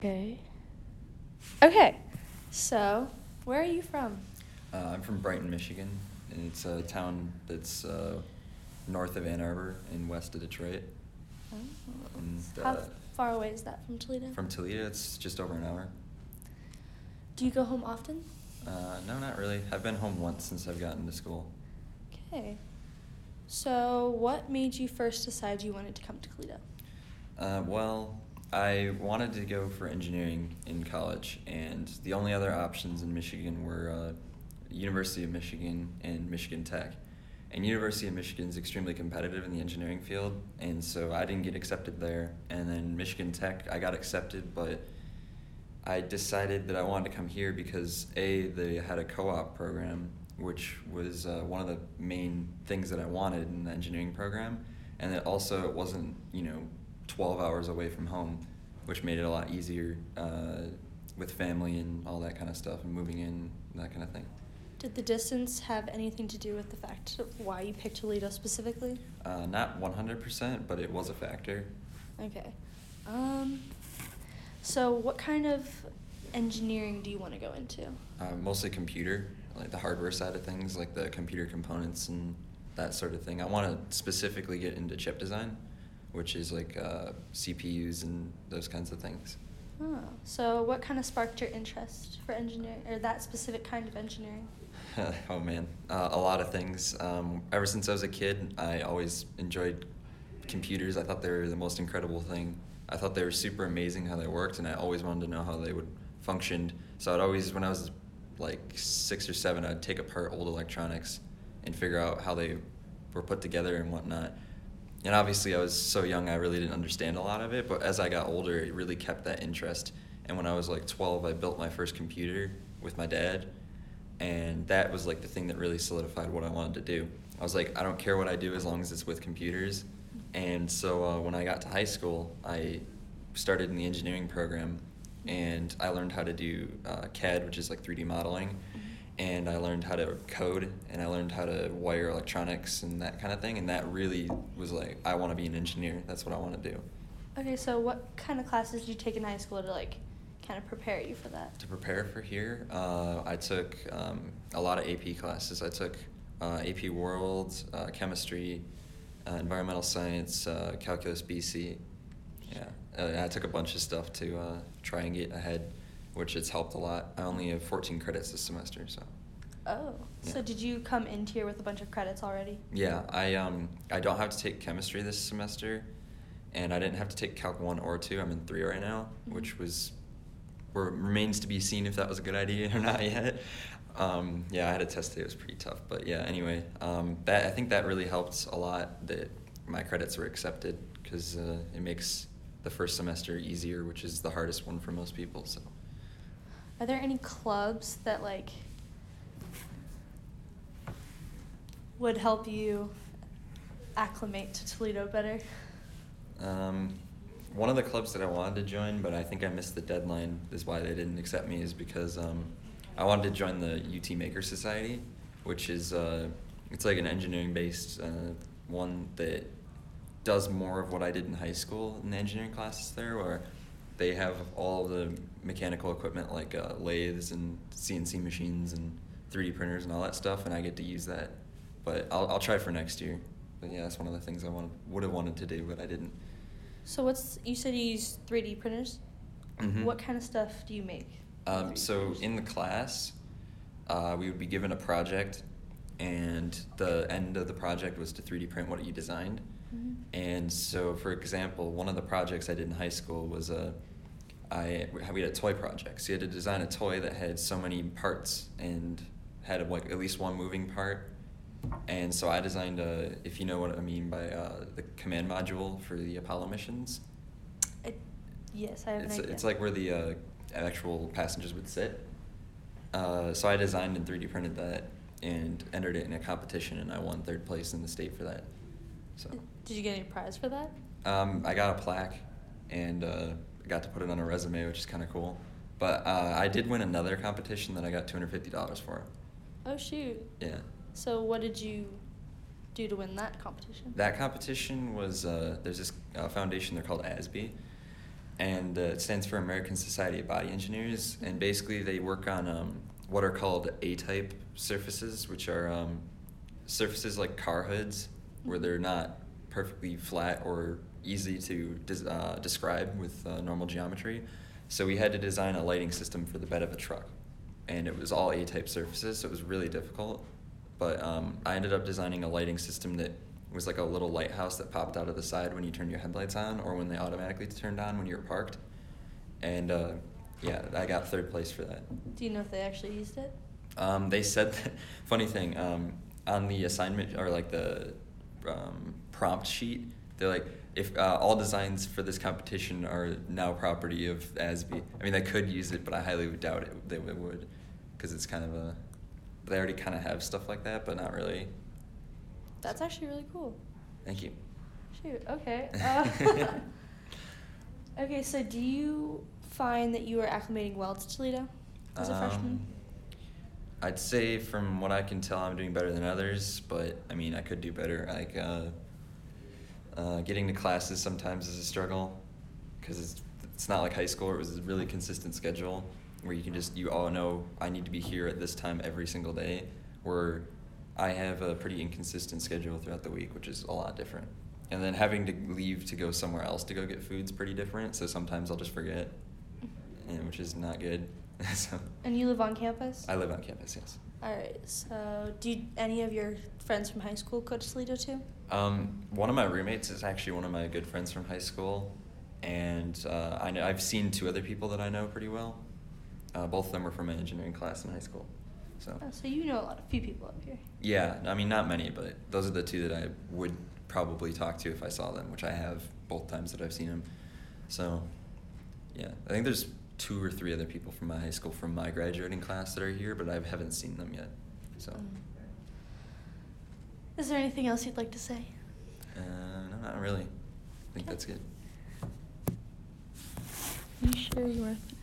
Okay. Okay. So, where are you from? I'm from Brighton, Michigan, and it's a town that's north of Ann Arbor and west of Detroit. Oh. And How far away is that from Toledo? from Toledo, it's just over an hour. Do you go home often? No, not really. I've been home once since I've gotten to school. Okay. So, what made you first decide you wanted to come to Toledo? Well, I wanted to go for engineering in college, and the only other options in Michigan were University of Michigan and Michigan Tech. And University of Michigan is extremely competitive in the engineering field, and so I didn't get accepted there. And then Michigan Tech, I got accepted, but I decided that I wanted to come here because they had a co-op program, which was one of the main things that I wanted in the engineering program, and that also it wasn't 12 hours away from home, which made it a lot easier with family and all that kind of stuff and moving in, that kind of thing. Did the distance have anything to do with the fact of why you picked Toledo specifically? Not 100%, but it was a factor. Okay. So what kind of engineering do you want to go into? Mostly computer, like the hardware side of things, like the computer components and that sort of thing. I want to specifically get into chip design, which is like CPUs and those kinds of things. Oh, so what kind of sparked your interest for engineering, or that specific kind of engineering? Oh man, a lot of things. Ever since I was a kid, I always enjoyed computers. I thought they were the most incredible thing. I thought they were super amazing how they worked, and I always wanted to know how they would function. So I'd always, when I was like 6 or 7, I'd take apart old electronics and figure out how they were put together and whatnot. And obviously I was so young, I really didn't understand a lot of it, but as I got older, it really kept that interest. And when I was like 12, I built my first computer with my dad, and that was like the thing that really solidified what I wanted to do. I was like, I don't care what I do as long as it's with computers. And so when I got to high school, I started in the engineering program, and I learned how to do CAD, which is like 3D modeling, and I learned how to code, and I learned how to wire electronics and that kind of thing, and that really was like, I want to be an engineer. That's what I want to do. Okay, so what kind of classes did you take in high school to kind of prepare you for that? To prepare for here, I took a lot of AP classes. I took AP World, Chemistry, Environmental Science, Calculus BC. Yeah, I took a bunch of stuff to try and get ahead, which has helped a lot. I only have 14 credits this semester, so. Oh, Yeah. So did you come into here with a bunch of credits already? Yeah, I don't have to take chemistry this semester, and I didn't have to take Calc 1 or 2. I'm in 3 right now, which remains to be seen if that was a good idea or not yet. Yeah, I had a test today. It was pretty tough, but yeah. Anyway, I think that really helped a lot that my credits were accepted, because it makes the first semester easier, which is the hardest one for most people. So. Are there any clubs that would help you acclimate to Toledo better? One of the clubs that I wanted to join, but I think I missed the deadline, is why they didn't accept me, is because I wanted to join the UT Maker Society, which is it's like an engineering-based one that does more of what I did in high school in the engineering classes there, where they have all the mechanical equipment like lathes and CNC machines and 3D printers and all that stuff, and I get to use that. But I'll try for next year. But yeah, that's one of the things I would have wanted to do, but I didn't. So you said you use 3D printers? Mm-hmm. What kind of stuff do you make? So in the class, we would be given a project, and the end of the project was to 3D print what you designed. Mm-hmm. And so, for example, one of the projects I did in high school was we had a toy project. So you had to design a toy that had so many parts and had like at least one moving part. And so I designed if you know what I mean by the command module for the Apollo missions. Yes, I have an idea. It's like where the actual passengers would sit. So I designed and 3D printed that and entered it in a competition, and I won 3rd place in the state for that. So. Did you get any prize for that? I got a plaque, and got to put it on a resume, which is kind of cool. But I did win another competition that I got $250 for. Oh, shoot. Yeah. So what did you do to win that competition? That competition was, there's this foundation, they're called ASB, and it stands for American Society of Body Engineers. And basically, they work on what are called A-type surfaces, which are surfaces like car hoods, where they're not perfectly flat or easy to describe with normal geometry. So we had to design a lighting system for the bed of a truck, and it was all A-type surfaces, so it was really difficult. But I ended up designing a lighting system that was like a little lighthouse that popped out of the side when you turn your headlights on, or when they automatically turned on when you're parked. And yeah, I got third place for that. Do you know if they actually used it? They said that, funny thing, on the assignment, or like the prompt sheet, they're like, if all designs for this competition are now property of ASB. I mean, they could use it, but I highly doubt they would, because it's kind of they already kind of have stuff like that, but not really. That's actually really cool. Thank you. Shoot, okay. Okay, so do you find that you are acclimating well to Toledo as a freshman? I'd say from what I can tell, I'm doing better than others, but I mean, I could do better. Like, getting to classes sometimes is a struggle, because it's not like high school where it was a really consistent schedule where you all know I need to be here at this time every single day, where I have a pretty inconsistent schedule throughout the week, which is a lot different. And then having to leave to go somewhere else to go get food's pretty different, so sometimes I'll just forget, which is not good. So, and you live on campus? I live on campus, yes. All right, so do any of your friends from high school go to Toledo too? One of my roommates is actually one of my good friends from high school, and I've seen two other people that I know pretty well. Both of them were from my engineering class in high school. So you know a few people up here. Yeah, I mean, not many, but those are the two that I would probably talk to if I saw them, which I have both times that I've seen them. So, yeah, I think there's 2 or 3 other people from my high school from my graduating class that are here, but I haven't seen them yet. So. Is there anything else you'd like to say? No, not really. I think that's good. You sure you are?